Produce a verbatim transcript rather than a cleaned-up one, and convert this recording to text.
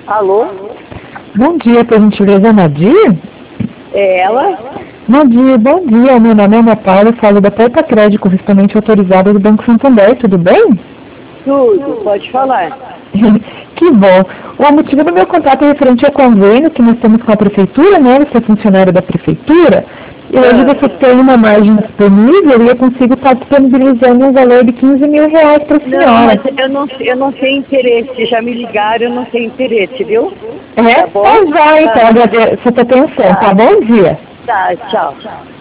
Alô? Bom dia, por gentileza, Nadir? É ela? Nadir, bom dia. Meu nome é Ana Paula, eu falo da Porta Crédito, correspondente autorizada do Banco Santander, tudo bem? Tudo, pode falar. Que bom. O motivo do meu contato é referente ao convênio que nós temos com a Prefeitura, né? Você é funcionário da Prefeitura. E hoje Ah, você tem uma margem disponível e eu consigo estar disponibilizando um valor de quinze mil reais para a não, mas senhora. eu não, eu não tenho interesse. Já me ligaram, eu não tenho interesse, viu? É? Tá bom? Tá já, então, Tá, agradeço a sua atenção, tá? tá, Bom dia. tá, tchau.